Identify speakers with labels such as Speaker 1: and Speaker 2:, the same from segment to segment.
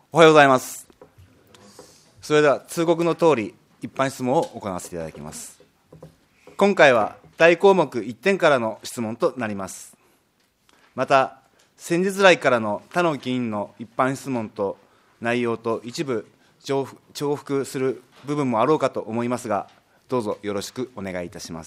Speaker 1: おはようございます。それでは通告の通り一般質問を行わせていただきます。今回は大項目1点からの質問となります。また先日来からの他の議員の一般質問と内容と一部重複する部分もあろうかと思いますが、どうぞよろしくお願いいたします。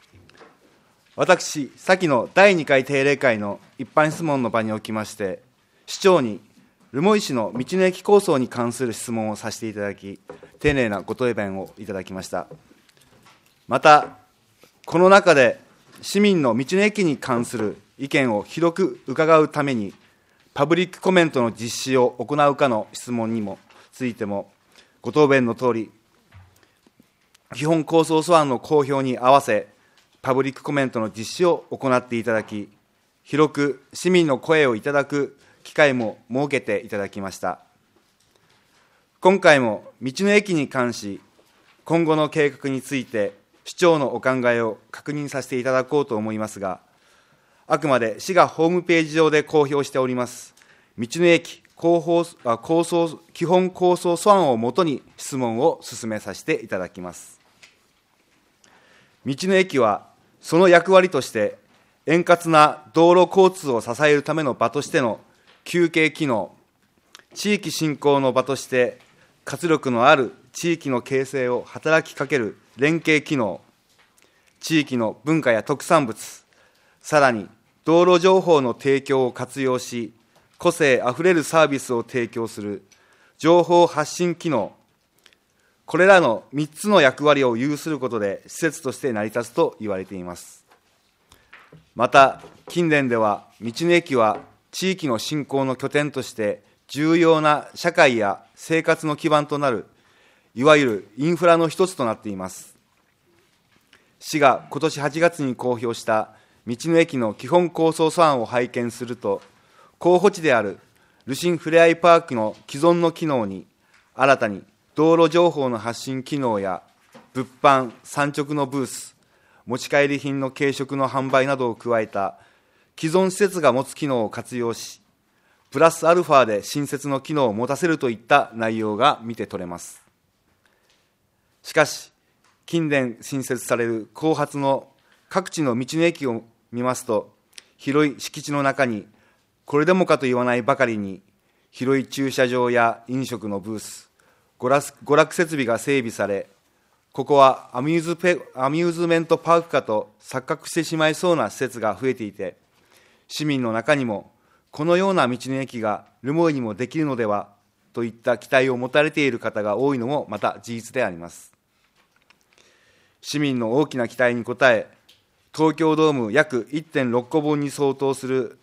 Speaker 1: 私、先の第2回定例会の一般質問の場におきまして、市長に留萌市の道の駅構想に関する質問をさせていただき、丁寧なご答弁をいただきました。また、この中で市民の道の駅に関する意見を広く伺うために、パブリックコメントの実施を行うかの質問にもついても、ご答弁のとおり、基本構想素案の公表に合わせ、パブリックコメントの実施を行っていただき、広く市民の声をいただく機会も設けていただきました。今回も道の駅に関し、今後の計画について、市長のお考えを確認させていただこうと思いますが、あくまで市がホームページ上で公表しております、道の駅基本構想素案をもとに質問を進めさせていただきます。道の駅は、その役割として、円滑な道路交通を支えるための場としての休憩機能、地域振興の場として活力のある地域の形成を働きかける連携機能、地域の文化や特産物、さらに道路情報の提供を活用し、個性あふれるサービスを提供する情報発信機能、これらの3つの役割を有することで施設として成り立つと言われています。また、近年では道の駅は地域の振興の拠点として重要な社会や生活の基盤となる、いわゆるインフラの一つとなっています。市が今年8月に公表した道の駅の基本構想素案を拝見すると、候補地であるルシンふれあいパークの既存の機能に、新たに道路情報の発信機能や物販、産直のブース、持ち帰り品の軽食の販売などを加えた既存施設が持つ機能を活用し、プラスアルファで新設の機能を持たせるといった内容が見て取れます。しかし、近年新設される後発の各地の道の駅を見ますと、広い敷地の中に、これでもかと言わないばかりに、広い駐車場や飲食のブース、娯楽設備が整備され、ここはアミューズメントパークかと錯覚してしまいそうな施設が増えていて、市民の中にも、このような道の駅が留萌にもできるのではといった期待を持たれている方が多いのもまた事実であります。市民の大きな期待に応え、東京ドーム約 1.6 個分に相当する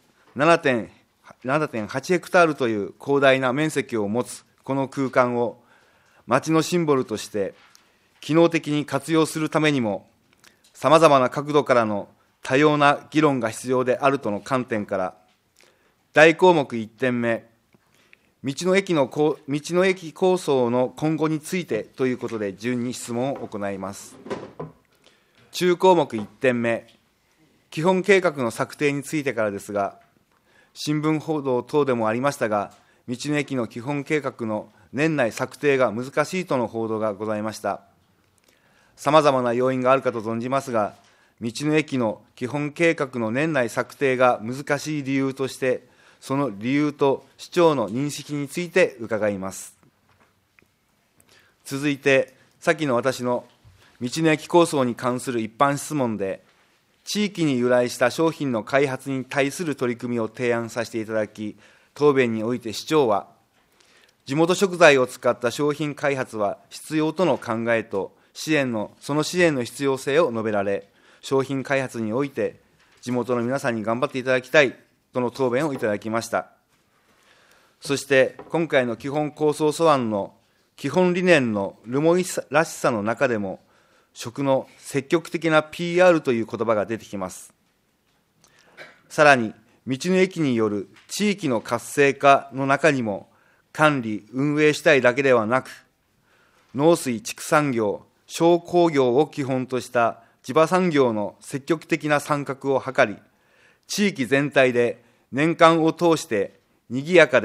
Speaker 1: 7.8 ヘクタールという広大な面積を持つこの空間を街のシンボルとして機能的に活用するためにも、さまざまな角度からの多様な議論が必要であるとの観点から、大項目1点目、道の駅構想の今後についてということで順に質問を行います。中項目1点目、基本計画の策定についてからですが、新聞報道等でもありましたが、道の駅の基本計画の年内策定が難しいとの報道がございました。さまざまな要因があるかと存じますが、道の駅の基本計画の年内策定が難しい理由として、その理由と市長の認識について伺います。続いて、先の私の道の駅構想に関する一般質問で、地域に由来した商品の開発に対する取り組みを提案させていただき、答弁において市長は、地元食材を使った商品開発は必要との考えと、その支援の必要性を述べられ、商品開発において、地元の皆さんに頑張っていただきたいとの答弁をいただきました。そして、今回の基本構想素案の基本理念の留萌らしさの中でも、食の積極的な PR という言葉が出てきます。さらに、道の駅による地域の活性化の中にも、管理・運営したいだけではなく、農水畜産業、商工業を基本とした地場産業の積極的な参画を図り、地域全体で年間を通して賑やかで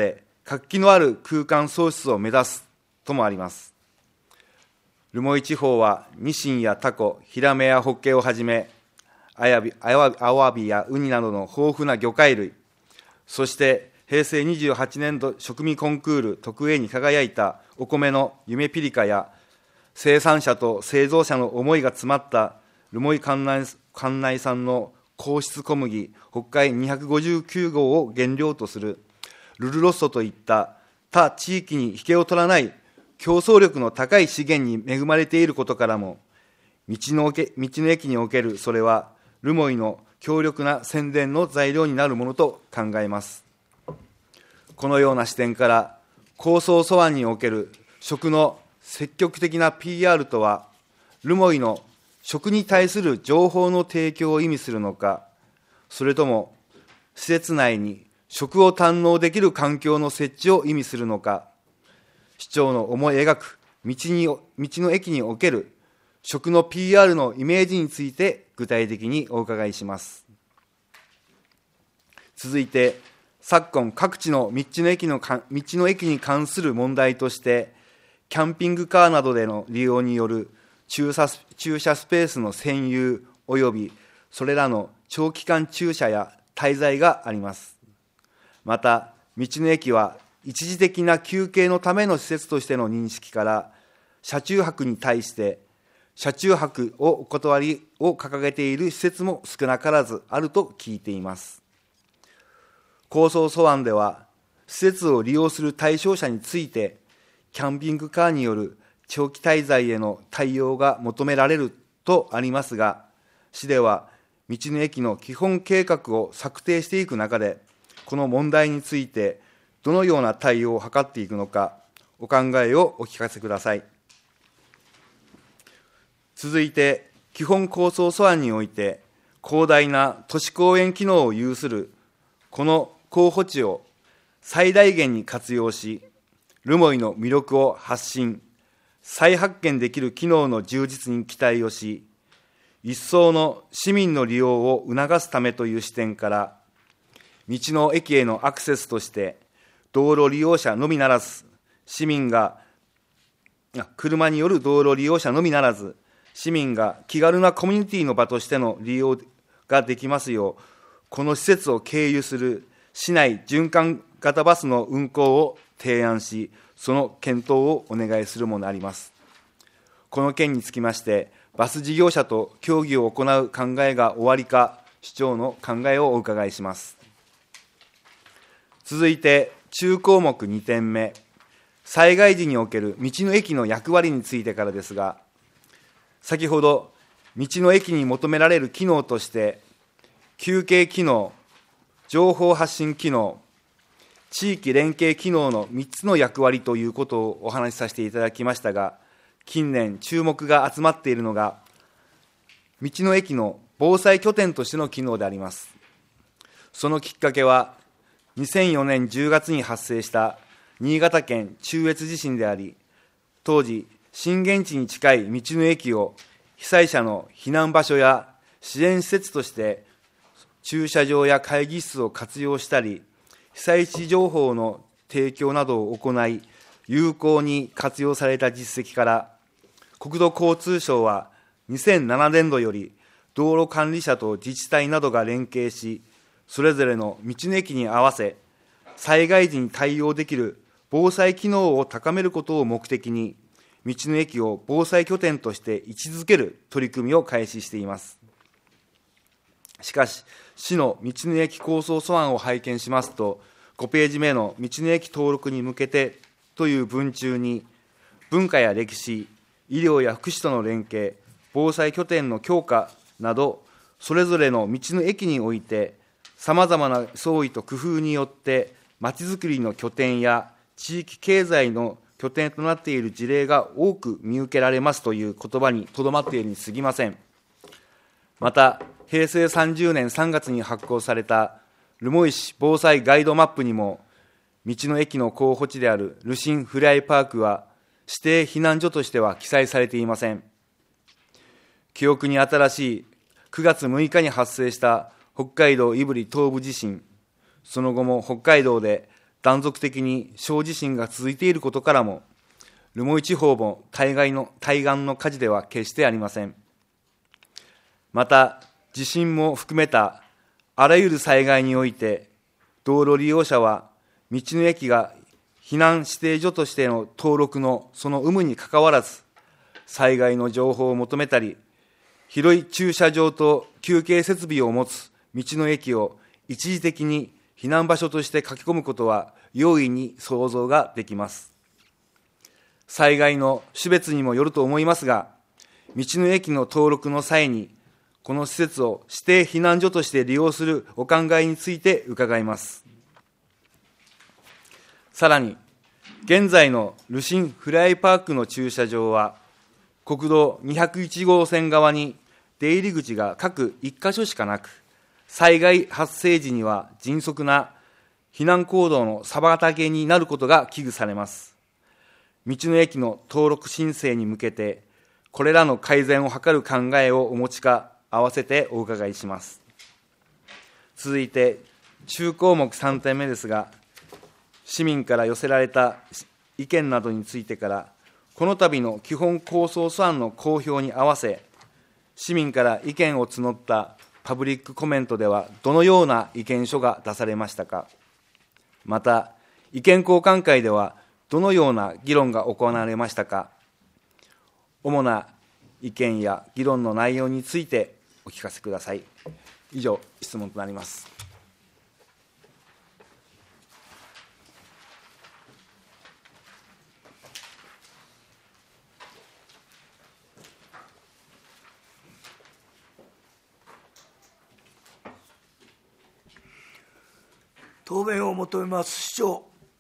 Speaker 1: 活気のある空間創出を目指すともあります。留萌地方はニシンやタコ、ヒラメやホッケをはじめ、アワビやウニなどの豊富な魚介類、そして平成28年度食味コンクール特 A に輝いたお米の夢ピリカや、生産者と製造者の思いが詰まった留萌管内産の皇室小麦北海259号を原料とするルルロッソといった他地域に引けを取らない競争力の高い資源に恵まれていることからも、道の駅におけるそれは留萌の強力な宣伝の材料になるものと考えます。このような視点から高層素案における食の積極的な PR とは、留萌の食に対する情報の提供を意味するのか、それとも施設内に食を堪能できる環境の設置を意味するのか、市長の思い描く道の駅における食の PR のイメージについて具体的にお伺いします。続いて、昨今各地の道の駅に関する問題として、キャンピングカーなどでの利用による駐車スペースの占有及びそれらの長期間駐車や滞在があります。また、道の駅は一時的な休憩のための施設としての認識から、車中泊に対して車中泊をお断りを掲げている施設も少なからずあると聞いています。高層素案では、施設を利用する対象者について、キャンピングカーによる長期滞在への対応が求められるとありますが、市では道の駅の基本計画を策定していく中で、この問題についてどのような対応を図っていくのか、お考えをお聞かせください。続いて、基本構想素案において、広大な都市公園機能を有するこの候補地を最大限に活用し、留萌の魅力を発信、再発見できる機能の充実に期待をし、一層の市民の利用を促すためという視点から、道の駅へのアクセスとして、道路利用者のみならず、車による道路利用者のみならず、市民が気軽なコミュニティの場としての利用ができますよう、この施設を経由する市内循環型バスの運行を提案し、その検討をお願いするものであります。この件につきまして、バス事業者と協議を行う考えがおありか、市長の考えをお伺いします。続いて、中項目2点目、災害時における道の駅の役割についてからですが、先ほど、道の駅に求められる機能として、休憩機能、情報発信機能、地域連携機能の3つの役割ということをお話しさせていただきましたが、近年注目が集まっているのが、道の駅の防災拠点としての機能であります。そのきっかけは、2004年10月に発生した新潟県中越地震であり、当時、震源地に近い道の駅を被災者の避難場所や支援施設として駐車場や会議室を活用したり、被災地情報の提供などを行い、有効に活用された実績から、国土交通省は2007年度より道路管理者と自治体などが連携し、それぞれの道の駅に合わせ、災害時に対応できる防災機能を高めることを目的に、道の駅を防災拠点として位置づける取り組みを開始しています。しかし、市の道の駅構想素案を拝見しますと、5ページ目の道の駅登録に向けてという文中に、文化や歴史、医療や福祉との連携、防災拠点の強化など、それぞれの道の駅において、さまざまな創意と工夫によって、まちづくりの拠点や地域経済の拠点となっている事例が多く見受けられますという言葉にとどまっているに過ぎません。また、平成30年3月に発行された留萌市防災ガイドマップにも、道の駅の候補地であるルシンふれあいパークは、指定避難所としては記載されていません。記憶に新しい9月6日に発生した北海道胆振東部地震、その後も北海道で断続的に小地震が続いていることからも、留萌地方も対岸の火事では決してありません。また、地震も含めたあらゆる災害において、道路利用者は道の駅が避難指定所としての登録のその有無にかかわらず、災害の情報を求めたり、広い駐車場と休憩設備を持つ道の駅を一時的に避難場所として書き込むことは容易に想像ができます。災害の種別にもよると思いますが、道の駅の登録の際に、この施設を指定避難所として利用するお考えについて伺います。さらに、現在のルシンフライパークの駐車場は、国道201号線側に出入り口が各1カ所しかなく、災害発生時には迅速な避難行動の妨げになることが危惧されます。道の駅の登録申請に向けて、これらの改善を図る考えをお持ちか、合わせてお伺いします。続いて、中項目3点目ですが、市民から寄せられた意見などについてから、この度の基本構想素案の公表に合わせ、市民から意見を募ったパブリックコメントでは、どのような意見書が出されましたか。また、意見交換会では、どのような議論が行われましたか。主な意見や議論の内容についてお聞かせください。以上、質問となります。
Speaker 2: 答弁を求めます。市長。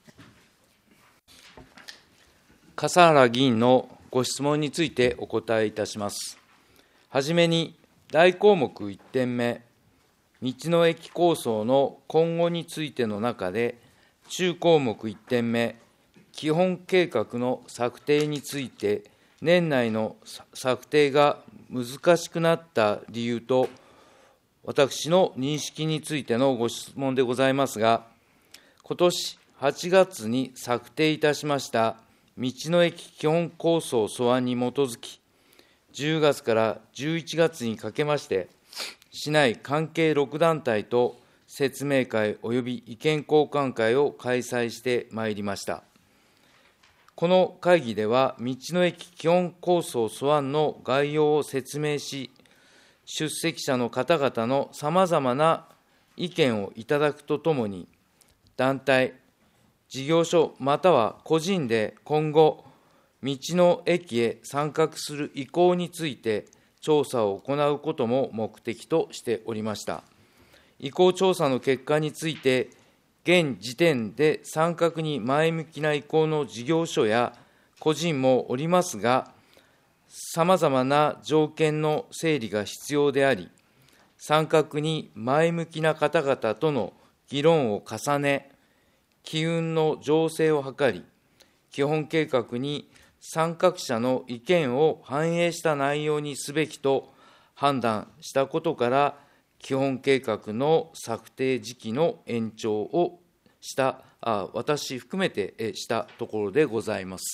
Speaker 3: 笠原議員のご質問についてお答えいたします。はじめに、大項目1点目、道の駅構想の今後についての中で、中項目1点目、基本計画の策定について、年内の策定が難しくなった理由と、私の認識についてのご質問でございますが、今年8月に策定いたしました道の駅基本構想素案に基づき、10月から11月にかけまして、市内関係6団体と説明会および意見交換会を開催してまいりました。この会議では、道の駅基本構想素案の概要を説明し、出席者の方々のさまざまな意見をいただくとともに、団体、事業所または個人で今後、道の駅へ参画する意向について調査を行うことも目的としておりました。意向調査の結果について、現時点で参画に前向きな意向の事業所や個人もおりますが、さまざまな条件の整理が必要であり、参画に前向きな方々との議論を重ね、機運の醸成を図り、基本計画に参画者の意見を反映した内容にすべきと判断したことから、基本計画の策定時期の延長を私含めてしたところでございます。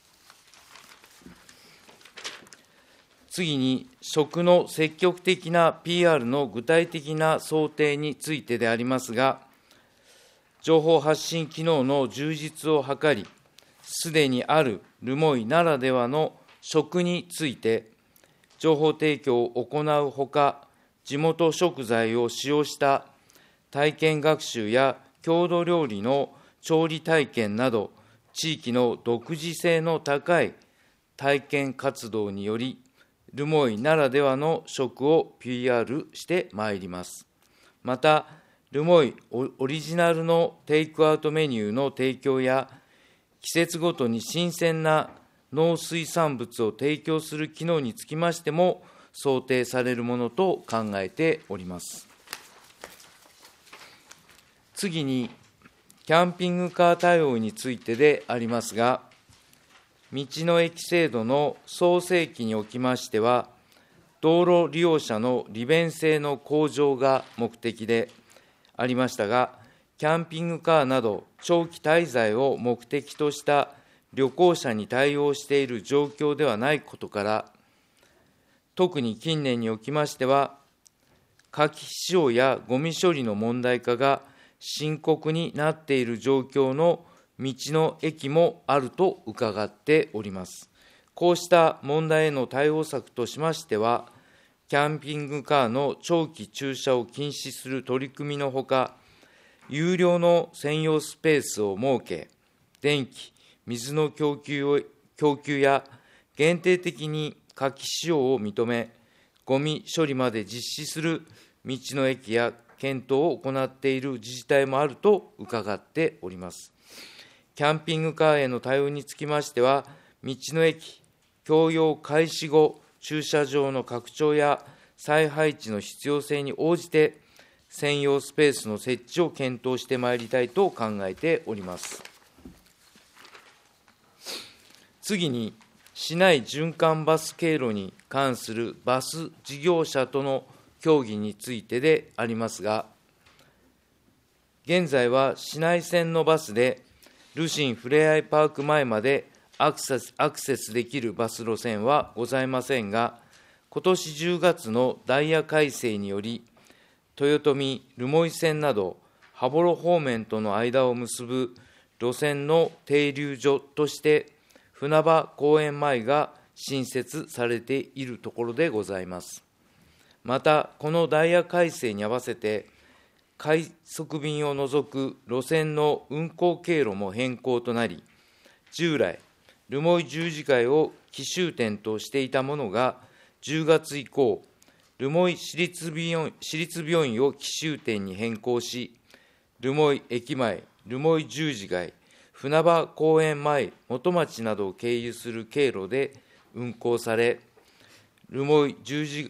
Speaker 3: 次に、食の積極的な PR の具体的な想定についてでありますが、情報発信機能の充実を図り、すでにある留萌ならではの食について、情報提供を行うほか、地元食材を使用した体験学習や郷土料理の調理体験など、地域の独自性の高い体験活動により、留萌ならではの食を PR してまいります。また、留萌オリジナルのテイクアウトメニューの提供や、季節ごとに新鮮な農水産物を提供する機能につきましても、想定されるものと考えております。次に、キャンピングカー対応についてでありますが、道の駅制度の創成期におきましては、道路利用者の利便性の向上が目的でありましたが、 キャンピングカーなど長期滞在を目的とした旅行者に対応している状況ではないことから、特に近年におきましては、火気使用やゴミ処理の問題化が深刻になっている状況の道の駅もあると伺っております。こうした問題への対応策としましては、キャンピングカーの長期駐車を禁止する取り組みのほか、有料の専用スペースを設け、電気、水の供給や限定的に火気使用を認め、ゴミ処理まで実施する道の駅や検討を行っている自治体もあると伺っております。キャンピングカーへの対応につきましては、道の駅供用開始後、駐車場の拡張や再配置の必要性に応じて、専用スペースの設置を検討してまいりたいと考えております。次に、市内循環バス経路に関するバス事業者との協議についてでありますが、現在は市内線のバスで、ルシンふれあいパーク前までアクセスできるバス路線はございませんが、今年10月のダイヤ改正により、豊臣留萌線など羽幌方面との間を結ぶ路線の停留所として船場公園前が新設されているところでございます。また、このダイヤ改正に合わせて快速便を除く路線の運行経路も変更となり、従来留萌十字街を起終点としていたものが10月以降、留萌市立病院を起終点に変更し、留萌駅前、留萌十字街、船場公園前、元町などを経由する経路で運行され、留萌十字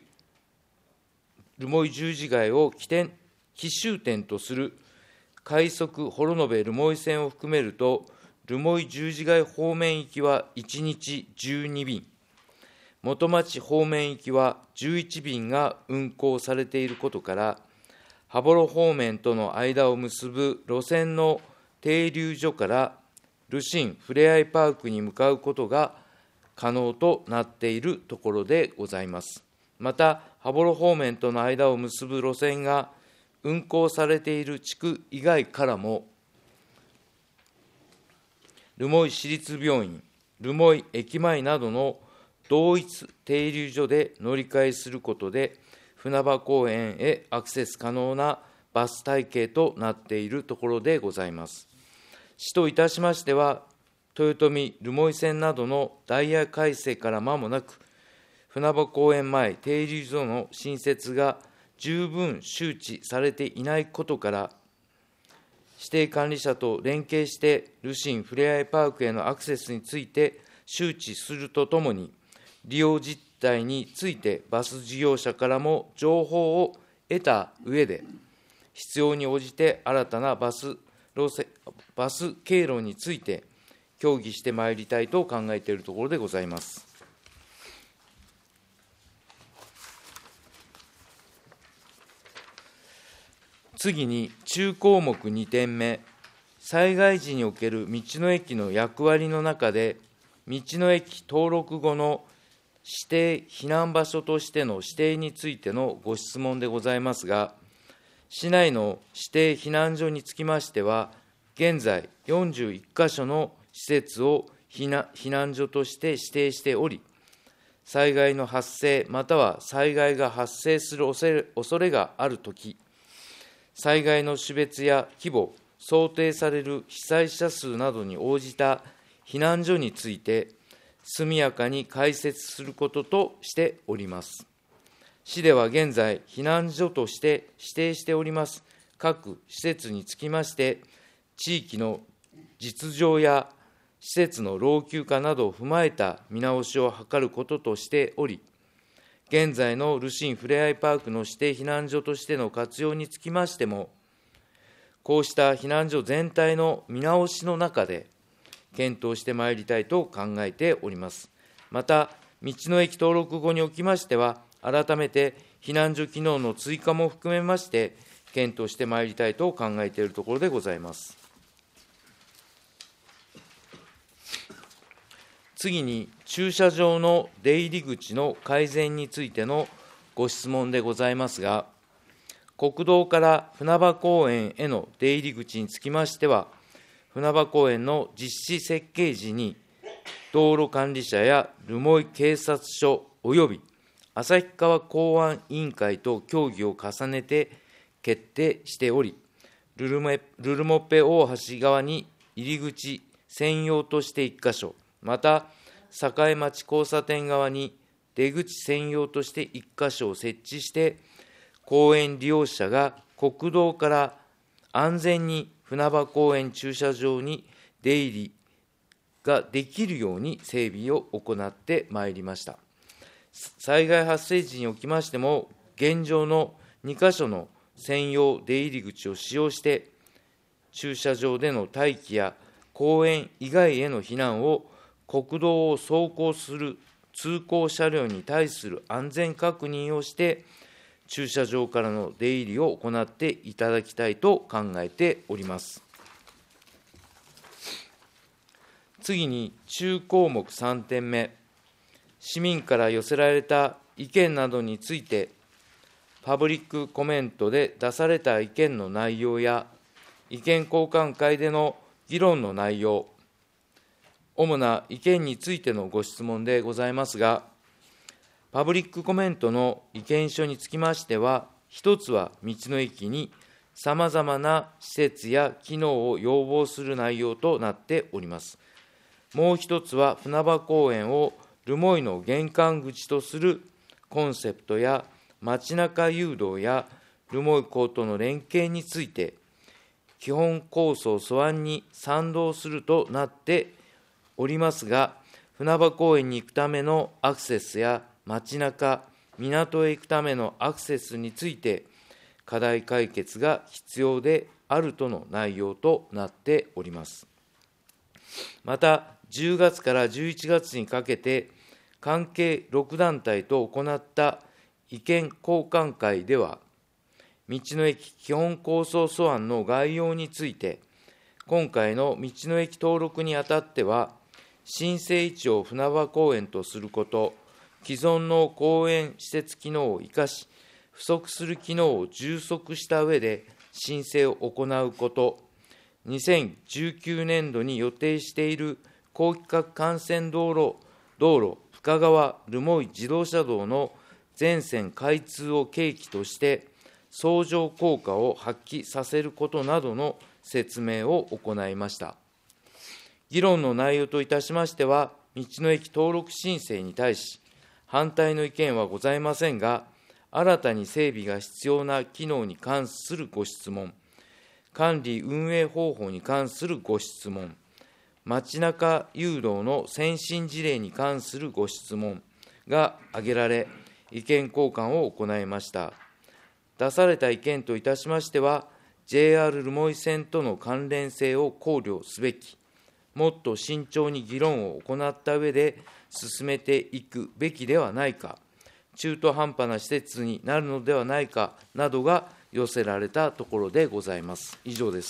Speaker 3: 街を起終点とする快速幌延留萌線を含めると、留萌十字街方面行きは1日12便、元町方面行きは11便が運行されていることから、羽幌方面との間を結ぶ路線の停留所からルシンふれあいパークに向かうことが可能となっているところでございます。また、羽幌方面との間を結ぶ路線が運行されている地区以外からも、留萌市立病院、留萌駅前などの同一停留所で乗り換えすることで、船場公園へアクセス可能なバス体系となっているところでございます。市といたしましては、豊臣留萌線などのダイヤ改正から間もなく、船場公園前停留所の新設が十分周知されていないことから、指定管理者と連携して、ルシンふれあいパークへのアクセスについて周知するとともに、利用実態についてバス事業者からも情報を得た上で、必要に応じて新たなバス経路について協議してまいりたいと考えているところでございます。次に、中項目2点目、災害時における道の駅の役割の中で、道の駅登録後の指定避難場所としての指定についてのご質問でございますが、市内の指定避難所につきましては、現在41カ所の施設を避難所として指定しており、災害の発生または災害が発生する恐れがあるとき、災害の種別や規模、想定される被災者数などに応じた避難所について、速やかに開設することとしております。市では現在、避難所として指定しております各施設につきまして、地域の実情や施設の老朽化などを踏まえた見直しを図ることとしており、現在のルシンふれあいパークの指定避難所としての活用につきましても、こうした避難所全体の見直しの中で、検討してまいりたいと考えております。また、道の駅登録後におきましては、改めて避難所機能の追加も含めまして、 検討してまいりたいと考えているところでございます。次に、駐車場の出入り口の改善についてのご質問でございますが、国道から船場公園への出入り口につきましては、船場公園の実施設計時に、道路管理者や留萌警察署および旭川公安委員会と協議を重ねて決定しており、ルルモッペ大橋側に入り口専用として1箇所、また栄町交差点側に出口専用として1箇所を設置して、公園利用者が国道から安全に船場公園駐車場に出入りができるように整備を行ってまいりました。災害発生時におきましても、現状の2箇所の専用出入り口を使用して、駐車場での待機や公園以外への避難を国道を走行する通行車両に対する安全確認をして、駐車場からの出入りを行っていただきたいと考えております。次に、中項目3点目、市民から寄せられた意見などについて、パブリックコメントで出された意見の内容や、意見交換会での議論の内容、主な意見についてのご質問でございますが、パブリックコメントの意見書につきましては、一つは道の駅にさまざまな施設や機能を要望する内容となっております。もう一つは船場公園を留萌の玄関口とするコンセプトや街中誘導や留萌港との連携について、基本構想素案に賛同するとなっておりますが、船場公園に行くためのアクセスや街中、港へ行くためのアクセスについて、課題解決が必要であるとの内容となっております。また、10月から11月にかけて、関係6団体と行った意見交換会では、道の駅基本構想素案の概要について、今回の道の駅登録にあたっては、新生位置を船場公園とすること、既存の公園施設機能を生かし、不足する機能を充足した上で申請を行うこと、2019年度に予定している高規格幹線道路深川留萌自動車道の全線開通を契機として、相乗効果を発揮させることなどの説明を行いました。議論の内容といたしましては、道の駅登録申請に対し、反対の意見はございませんが、新たに整備が必要な機能に関するご質問、管理運営方法に関するご質問、街中誘導の先進事例に関するご質問が挙げられ、意見交換を行いました。出された意見といたしましては、JR 留萌線との関連性を考慮すべき、もっと慎重に議論を行った上で進めていくべきではないか、中途半端な施設になるのではないかなどが寄せられたところでございます。以上です。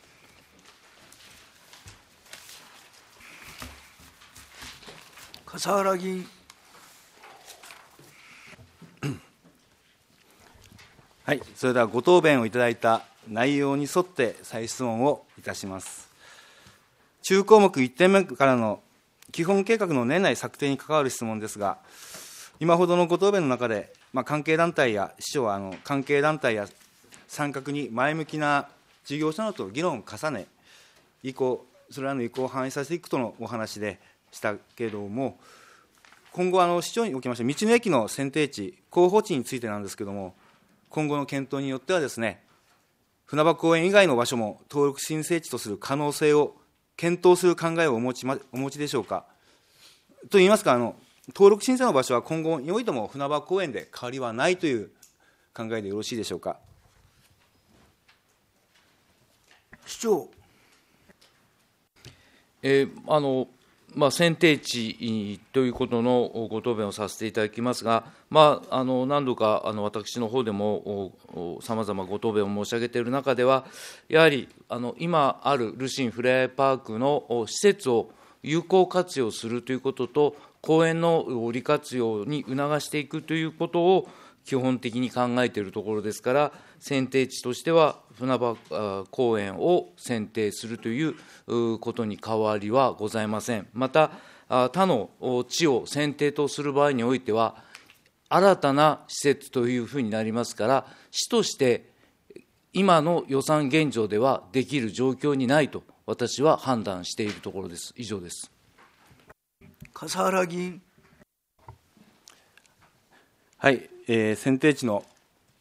Speaker 2: 笠原議員。
Speaker 1: はい、それではご答弁をいただいた内容に沿って再質問をいたします。中項目1点目からの基本計画の年内策定に関わる質問ですが、今ほどのご答弁の中で、関係団体や市長は関係団体や参画に前向きな事業者などと議論を重ね、それらの意向を反映させていくとのお話でしたけれども、今後、市長におきまして、道の駅の選定地、候補地についてなんですけれども、今後の検討によってはですね、船場公園以外の場所も登録申請地とする可能性を検討する考えをお持ちでしょうか。といいますか、登録申請の場所は今後においても船場公園で変わりはないという考えでよろしいでしょうか。
Speaker 2: 市長。
Speaker 3: 選定地ということのご答弁をさせていただきますが、何度か私の方でもさまざまご答弁を申し上げている中では、やはり今あるルシンフレアパークの施設を有効活用するということと、公園の利活用に促していくということを基本的に考えているところですから、選定地としては船場公園を選定するということに変わりはございません。また、他の地を選定とする場合においては、新たな施設というふうになりますから、市として今の予算現状ではできる状況にないと、私は判断しているところです。以上です。
Speaker 2: 笠原議員。
Speaker 1: はい、選定地の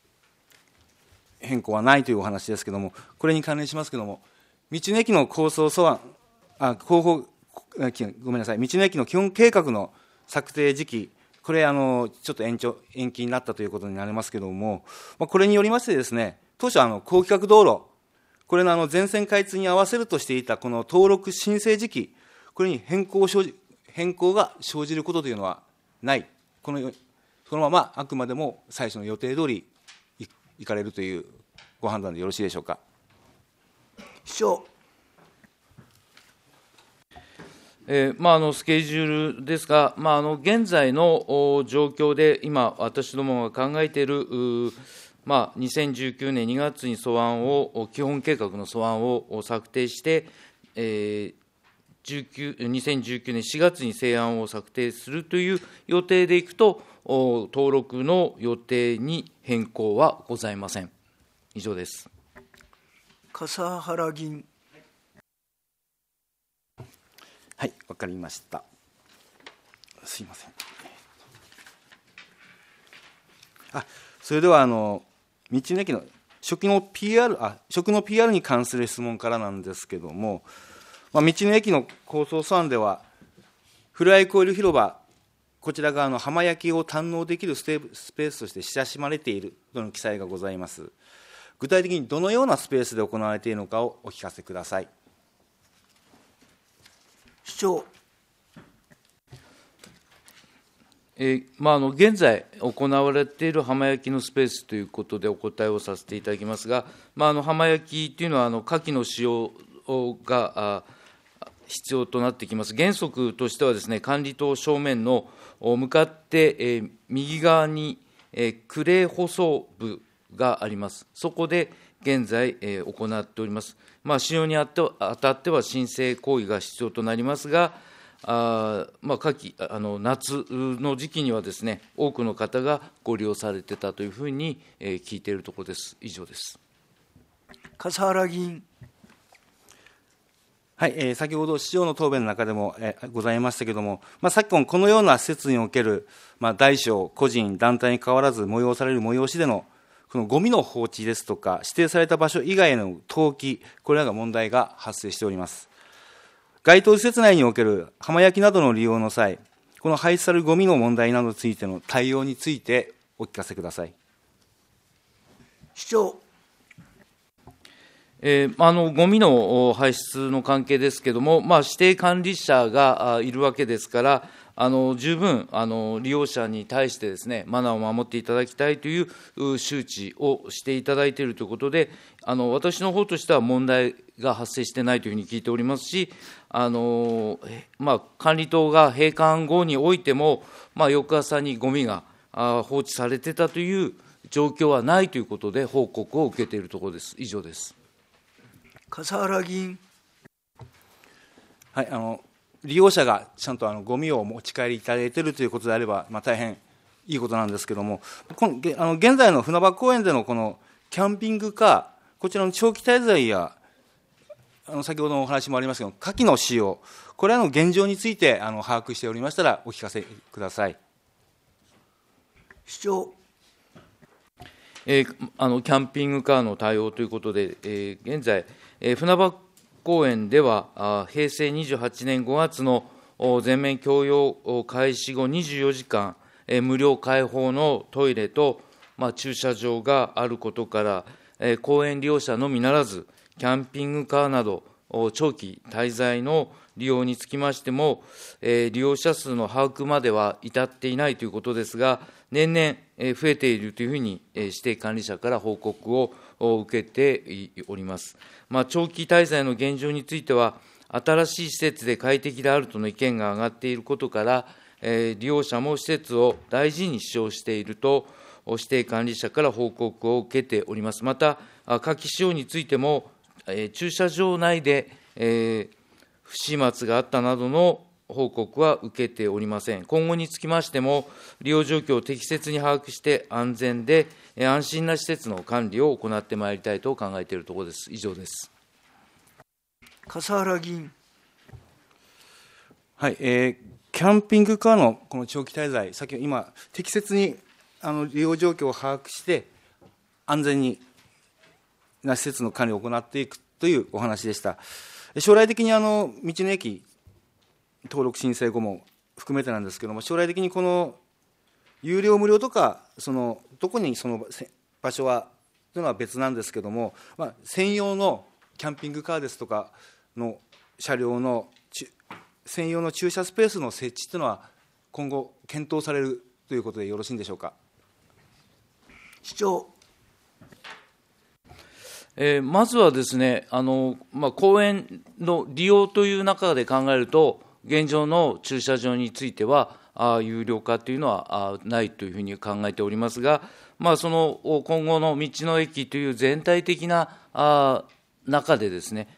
Speaker 1: 変更はないというお話ですけれども、これに関連しますけれども、道の駅の構想素案、ごめんなさい、道の駅の基本計画の策定時期、これ、ちょっと延期になったということになりますけれども、これによりましてですね、当初、高規格道路、これの全線開通に合わせるとしていたこの登録申請時期、これに変更が生じることというのはない、このままあくまでも最初の予定通り行かれるというご判断でよろしいでしょうか。
Speaker 2: 市長。
Speaker 3: スケジュールですが、現在の状況で、今、私どもが考えている、2019年2月に素案を、基本計画の素案を策定して、2019年4月に成案を策定するという予定でいくと、登録の予定に変更はございません。以上です。
Speaker 2: 笠原議員。
Speaker 1: はい、わかりました。すいません。それでは道の駅の食の PR に関する質問からなんですけれども、道の駅の構想素案では、ふれあい交流広場、こちら側の浜焼きを堪能できるスペースとして親しまれているとの記載がございます。具体的にどのようなスペースで行われているのかをお聞かせください。
Speaker 2: 市長。
Speaker 3: 現在行われている浜焼きのスペースということでお答えをさせていただきますが、浜焼きというのは牡蠣の使用が必要となってきます。原則としてはですね、管理棟正面の向かって右側にクレー舗装部があります。そこで現在行っております。使用にあたっては申請行為が必要となりますが、夏の時期にはですね、多くの方がご利用されてたというふうに聞いているところです。以上です。
Speaker 2: 笠原議員。
Speaker 1: はい、先ほど市長の答弁の中でもございましたけれども、昨今このような施設における、大小、個人、団体にかかわらず催される催しでのこのゴミの放置ですとか、指定された場所以外への投棄、これらが問題が発生しております。該当施設内における浜焼きなどの利用の際、この排出されるゴミの問題などについての対応についてお聞かせください。
Speaker 2: 市長。
Speaker 3: ゴミの排出の関係ですけれども、指定管理者がいるわけですから、十分利用者に対してですね、マナーを守っていただきたいという周知をしていただいているということで、私の方としては問題が発生してないというふうに聞いておりますし、管理棟が閉館後においても、翌朝にゴミが放置されてたという状況はないということで、報告を受けているところです。以上です。
Speaker 2: 笠原議員。
Speaker 1: はい、利用者がちゃんとゴミを持ち帰りいただいているということであれば、大変いいことなんですけれども、現在の船場公園でのこのキャンピングカー、こちらの長期滞在や、先ほどのお話もありましたけど、火器の使用、これらの現状について把握しておりましたら、お聞かせください。
Speaker 2: 市長。
Speaker 3: キャンピングカーの対応ということで、現在、船場公園では、平成28年5月の全面共用開始後24時間、無料開放のトイレと、駐車場があることから、公園利用者のみならず、キャンピングカーなど、長期滞在の利用につきましても、利用者数の把握までは至っていないということですが、年々増えているというふうに指定管理者から報告を受けております。長期滞在の現状については、新しい施設で快適であるとの意見が上がっていることから、利用者も施設を大事に使用していると、指定管理者から報告を受けております。また、夏季使用についても、駐車場内で不始末があったなどの報告は受けておりません。今後につきましても、利用状況を適切に把握して、安全で安心な施設の管理を行ってまいりたいと考えているところです。以上です。
Speaker 2: 笠原議員。
Speaker 1: はい、キャンピングカーのこの長期滞在、先ほど今、適切に利用状況を把握して、安全な施設の管理を行っていくというお話でした。将来的に道の駅登録申請後も含めてなんですけれども、将来的にこの有料無料とか、どこにその場所はというのは別なんですけれども、専用のキャンピングカーですとかの車両の専用の駐車スペースの設置というのは、今後、検討されるということでよろしいんでしょうか。
Speaker 2: 市長。
Speaker 3: まずはですね、公園の利用という中で考えると、現状の駐車場については、有料化というのはないというふうに考えておりますが、その今後の道の駅という全体的な中でですね、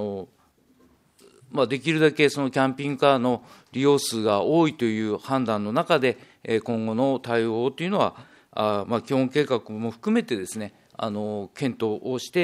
Speaker 3: できるだけそのキャンピングカーの利用数が多いという判断の中で、今後の対応というのは、基本計画も含めてですね、検討をして、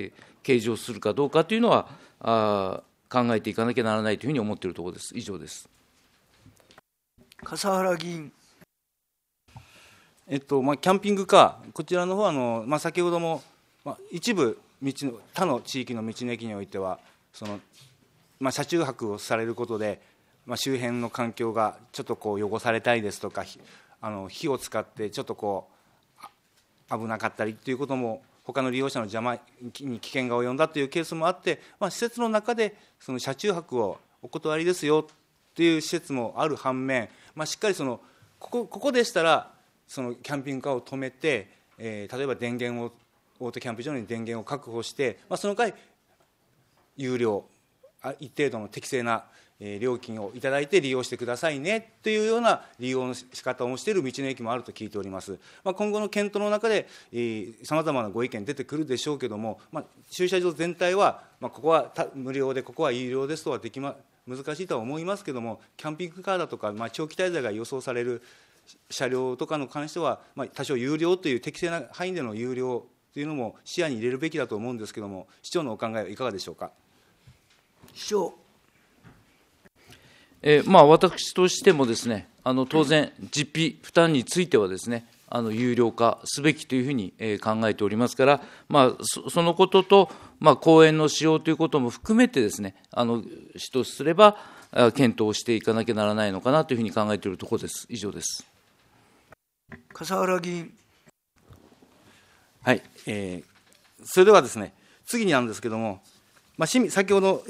Speaker 3: 計上するかどうかというのは考えていかなきゃならないというふうに思っているところです。以上です。
Speaker 2: 笠原議員。
Speaker 1: キャンピングカー、こちらの方は先ほども、一部他の地域の道の駅においては、車中泊をされることで、周辺の環境がちょっと汚されたりですとか、火を使ってちょっと危なかったりということも、他の利用者の邪魔に危険が及んだというケースもあって、施設の中でその車中泊をお断りですよという施設もある反面、しっかりここでしたら、そのキャンピングカーを止めて、例えば電源を大手キャンプ場に電源を確保して、その間有料、一定度の適正な料金をいただいて利用してくださいねというような利用の仕方をしている道の駅もあると聞いております。今後の検討の中でさまざまなご意見出てくるでしょうけれども、駐車場全体は、ここは無料でここは有料ですとは難しいとは思いますけれども、キャンピングカーだとか、長期滞在が予想される車両とかに関しては、多少有料という適正な範囲での有料というのも視野に入れるべきだと思うんですけれども、市長のお考えはいかがでしょうか。
Speaker 2: 市長。
Speaker 3: 私としてもですね、当然、実費負担についてはですね、有料化すべきというふうに考えておりますから、そのことと、公園の使用ということも含めてですね、市とすれば、検討していかなきゃならないのかなというふうに考えているところです。以上です。
Speaker 2: 笠原議員。
Speaker 1: はい、それではですね、次になんですけれども、先ほど、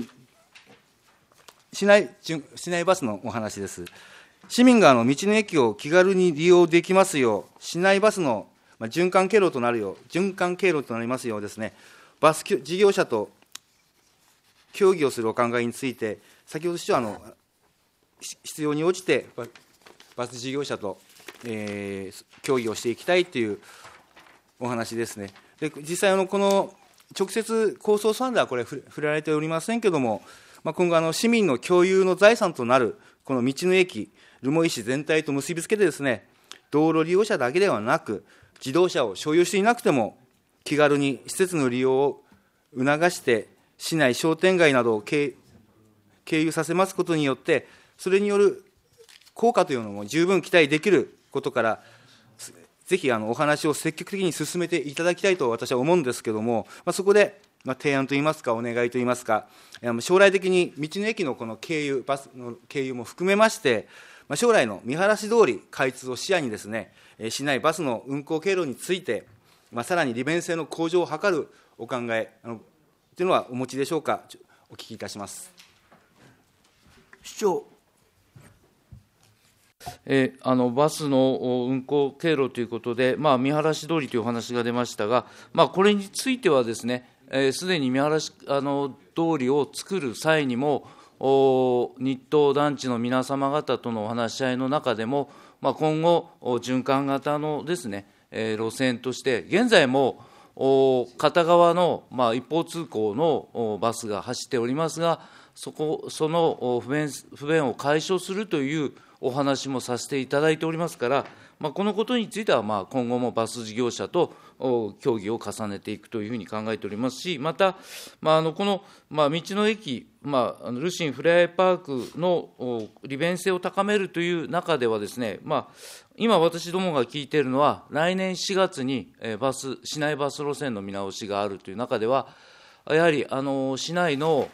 Speaker 1: 市内バスのお話です。市民が道の駅を気軽に利用できますよう、市内バスの循環経路となりますようですね、バス事業者と協議をするお考えについて、先ほど市長は必要に応じてバス事業者と、協議をしていきたいというお話ですね。で実際この直接構想案ではこれ触れられておりませんけれども、今後市民の共有の財産となるこの道の駅、留萌市全体と結びつけてですね、道路利用者だけではなく、自動車を所有していなくても、気軽に施設の利用を促して、市内商店街などを経由させますことによって、それによる効果というのも十分期待できることから、ぜひお話を積極的に進めていただきたいと私は思うんですけれども、そこで提案といいますか、お願いといいますか、将来的に道の駅のこのバスの経由も含めまして、将来の見晴らし通り開通を視野にですね、市内バスの運行経路について、さらに利便性の向上を図るお考えというのはお持ちでしょうか、お聞きいたします。
Speaker 2: 市長。
Speaker 3: バスの運行経路ということで、見晴らし通りというお話が出ましたが、これについてはですね、すでに見晴らし通りを作る際にも、日東団地の皆様方とのお話し合いの中でも、今後、循環型のですね、路線として、現在も片側の一方通行のバスが走っておりますが、その不便を解消するというお話もさせていただいておりますから、このことについては今後もバス事業者と協議を重ねていくというふうに考えておりますし、また、この道の駅、ルシンふれあいパークの利便性を高めるという中ではですね、今、私どもが聞いているのは、来年4月に市内バス路線の見直しがあるという中では、やはり市内の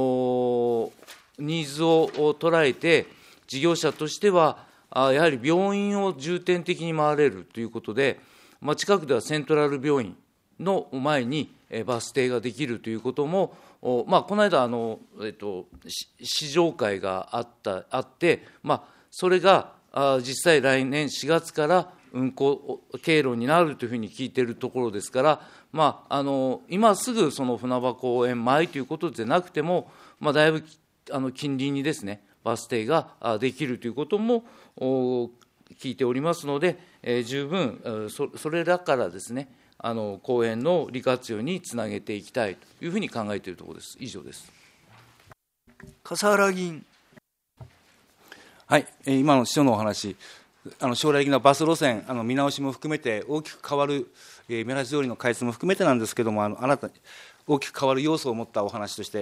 Speaker 3: ニーズを捉えて、事業者としては、やはり病院を重点的に回れるということで、近くではセントラル病院の前にバス停ができるということも、この間試乗会があって、それが実際来年4月から運行経路になるというふうに聞いているところですから、今すぐその船場公園前ということでなくても、だいぶ近隣にですね、バス停ができるということも聞いておりますので、十分それらからですね、公園の利活用につなげていきたいというふうに考えているところです。以上です。
Speaker 2: 笠原議員。
Speaker 1: はい、今の市長のお話、将来的なバス路線見直しも含めて大きく変わる、見晴らし通りの開通も含めてなんですけれども、新たに大きく変わる要素を持ったお話として、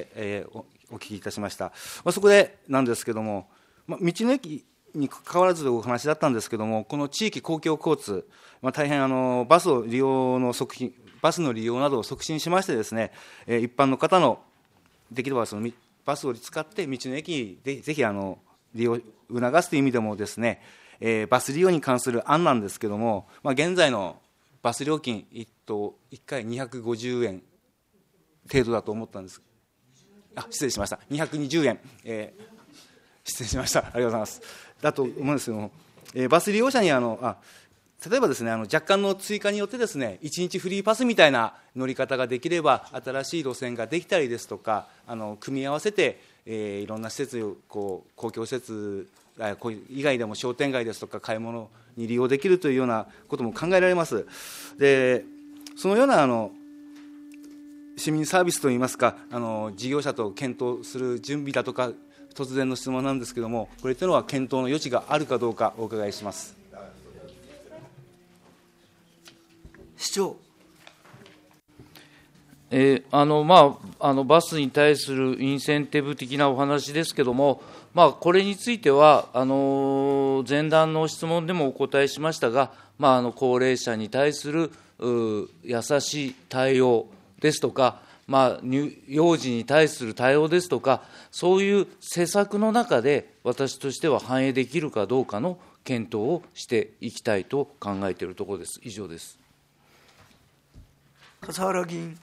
Speaker 1: お聞きいたしました。そこでなんですけれども、道の駅に関わらずお話だったんですけれども、この地域公共交通、大変バスの利用などを促進しましてですね、一般の方のできればそのバスを使って道の駅でぜひ利用を促すという意味でもですね、バス利用に関する案なんですけれども、現在のバス料金1回250円程度だと思ったんです。失礼しました。220円、失礼しました。ありがとうございます。だと思うんですけども、バス利用者に例えばですね、若干の追加によってですね、1日フリーパスみたいな乗り方ができれば、新しい路線ができたりですとか、組み合わせて、いろんな施設を公共施設以外でも商店街ですとか買い物に利用できるというようなことも考えられます。で、そのような市民サービスといいますか、事業者と検討する準備だとか、突然の質問なんですけれども、これというのは検討の余地があるかどうかお伺いします。
Speaker 2: 市長。
Speaker 3: バスに対するインセンティブ的なお話ですけれども、これについては前段の質問でもお答えしましたが、高齢者に対する優しい対応ですとか、幼児に対する対応ですとか、そういう施策の中で私としては反映できるかどうかの検討をしていきたいと考えているところです。以上です。
Speaker 2: 笠原議員。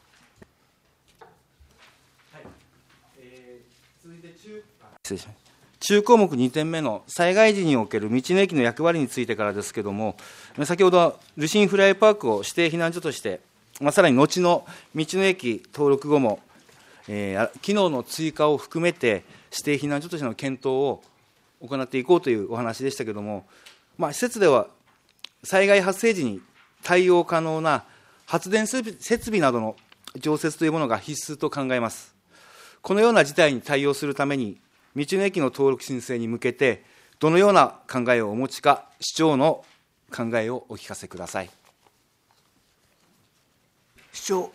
Speaker 1: 続いて中項目2点目の災害時における道の駅の役割についてからですけれども、先ほどルシンフライパークを指定避難所として、さらに後の道の駅登録後も、機能の追加を含めて指定避難所としての検討を行っていこうというお話でしたけれども、施設では災害発生時に対応可能な発電設備などの常設というものが必須と考えます。このような事態に対応するために、道の駅の登録申請に向けて、どのような考えをお持ちか、市長の考えをお聞かせください。
Speaker 2: 市長。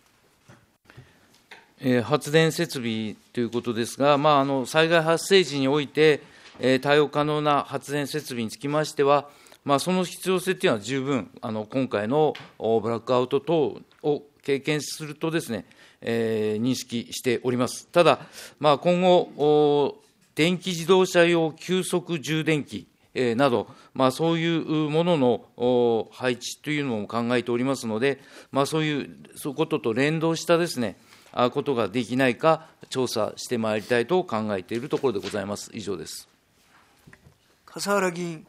Speaker 3: 発電設備ということですが、災害発生時において、対応可能な発電設備につきましては、その必要性というのは十分、今回のブラックアウト等を経験するとですね、認識しております。ただ、今後、電気自動車用急速充電器など、そういうものの配置というのも考えておりますので、そういうことと連動したですね、 ことができないか、調査してまいりたいと考えているところでございます。以上です。
Speaker 2: 笠原議員。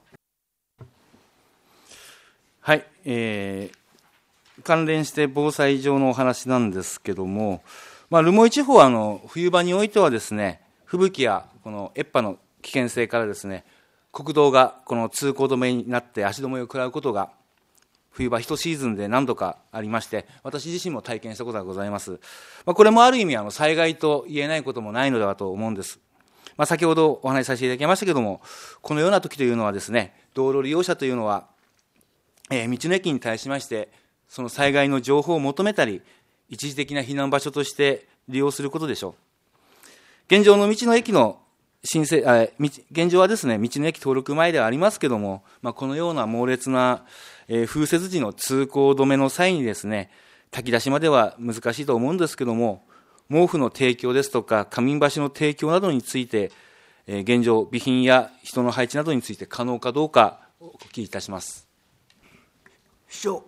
Speaker 1: はい、関連して防災上のお話なんですけども、留萌地方は冬場においてはですね、吹雪やこの越波の危険性からですね、国道がこの通行止めになって足止めを食らうことが冬場1シーズンで何度かありまして、私自身も体験したことがございます。これもある意味災害と言えないこともないのではと思うんです。先ほどお話しさせていただきましたけれども、このような時というのはですね、道路利用者というのは、道の駅に対しましてその災害の情報を求めたり、一時的な避難場所として利用することでしょう。現状の道の駅の現状はですね、道の駅登録前ではありますけれども、このような猛烈な風雪時の通行止めの際にですね、炊き出しまでは難しいと思うんですけれども、毛布の提供ですとか仮眠場所の提供などについて、現状備品や人の配置などについて可能かどうかお聞きいたします。
Speaker 2: 市長。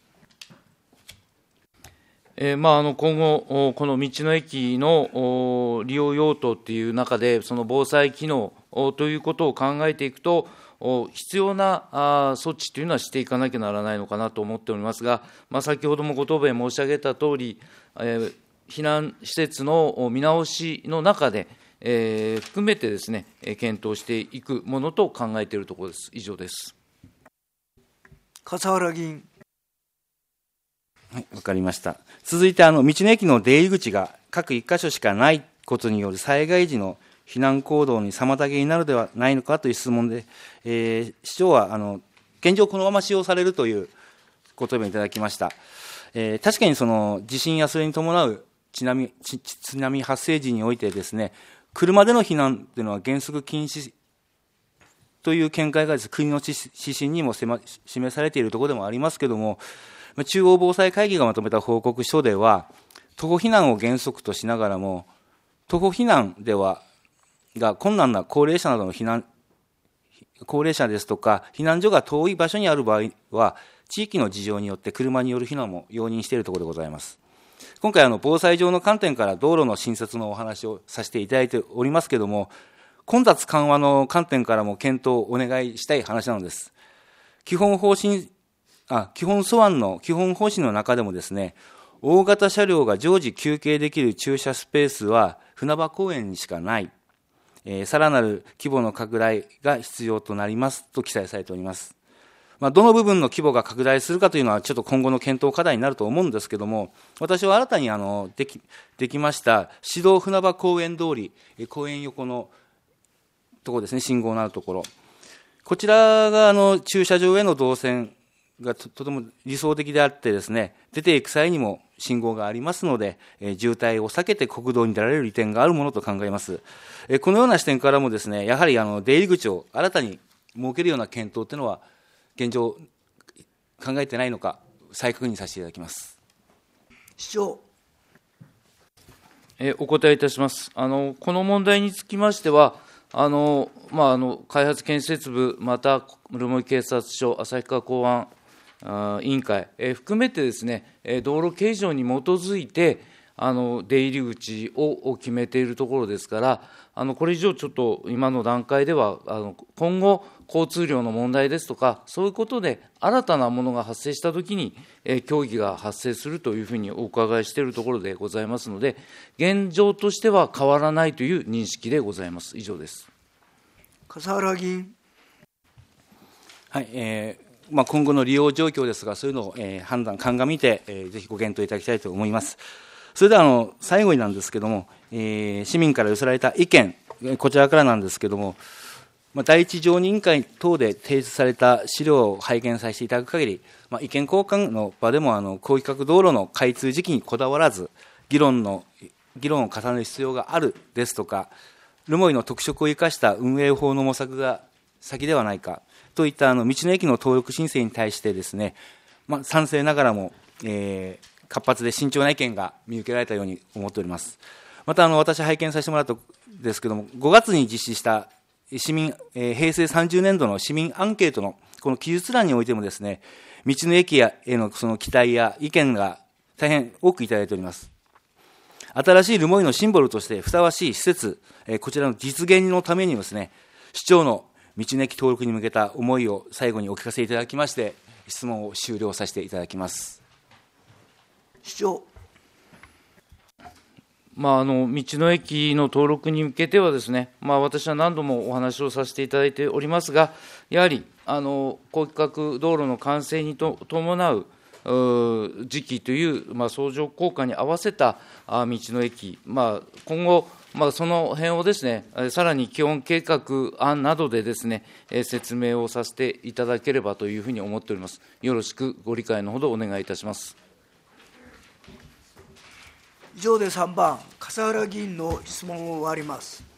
Speaker 3: 今後、この道の駅の利用用途っていう中で、その防災機能ということを考えていくと、必要な措置というのはしていかなきゃならないのかなと思っておりますが、先ほどもご答弁申し上げたとおり、避難施設の見直しの中で、含めてですね、検討していくものと考えているところです。以上です。
Speaker 2: 笠原議員。
Speaker 1: はい、わかりました。続いて、道の駅の出入り口が各1箇所しかないことによる災害時の避難行動に妨げになるではないのかという質問で、市長は現状このまま使用されるというご答弁いただきました。確かにその地震やそれに伴う津波発生時においてですね、車での避難というのは原則禁止という見解がです、国の指針にも示されているところでもありますけれども、中央防災会議がまとめた報告書では、徒歩避難を原則としながらも、徒歩避難が困難な高齢者などの高齢者ですとか、避難所が遠い場所にある場合は、地域の事情によって車による避難も容認しているところでございます。今回、防災上の観点から道路の新設のお話をさせていただいておりますけれども、混雑緩和の観点からも検討をお願いしたい話なのです。基本素案の基本方針の中でもですね、大型車両が常時休憩できる駐車スペースは船場公園にしかない、さらなる規模の拡大が必要となりますと記載されております。どの部分の規模が拡大するかというのはちょっと今後の検討課題になると思うんですけれども、私は新たにできました市道船場公園通り、公園横のところですね、信号のあるところ、こちらが駐車場への動線が とても理想的であってですね、出ていく際にも信号がありますので、渋滞を避けて国道に出られる利点があるものと考えます。このような視点からもですね、やはり出入り口を新たに設けるような検討というのは現状考えてないのか再確認させていただきます。
Speaker 2: 市長。
Speaker 3: お答えいたします。この問題につきましては、開発建設部、また留萌警察署、旭川公安委員会、含めてですね、道路形状に基づいて出入り口を決めているところですから、これ以上ちょっと今の段階では今後交通量の問題ですとか、そういうことで新たなものが発生したときに協議が発生するというふうにお伺いしているところでございますので、現状としては変わらないという認識でございます。以上です。
Speaker 2: 笠原議員。
Speaker 1: はい、今後の利用状況ですが、そういうのを鑑みて、ぜひご検討いただきたいと思います。それでは最後になんですけれども、市民から寄せられた意見、こちらからなんですけれども、第一常任委員会等で提出された資料を拝見させていただく限り、意見交換の場でも広規格道路の開通時期にこだわらず、議論を重ねる必要があるですとか、留萌の特色を生かした運営法の模索が先ではないかといった道の駅の登録申請に対してですね、賛成ながらも、活発で慎重な意見が見受けられたように思っております。また私拝見させてもらったんですけれども、5月に実施した平成30年度の市民アンケートのこの記述欄においてもですね、道の駅へのその期待や意見が大変多くいただいております。 新しい留萌のシンボルとしてふさわしい施設、こちらの実現のためにですね、市長の道の駅登録に向けた思いを最後にお聞かせいただきまして、質問を終了させていただきます。
Speaker 2: 市長。
Speaker 3: 道の駅の登録に向けてはですね、私は何度もお話をさせていただいておりますが、やはり高規格道路の完成に伴う時期という、相乗効果に合わせた道の駅、今後、その辺をですね、さらに基本計画案などでですね、説明をさせていただければというふうに思っております。よろしくご理解のほどお願いいたします。
Speaker 2: 以上で3番、笠原議員の質問を終わります。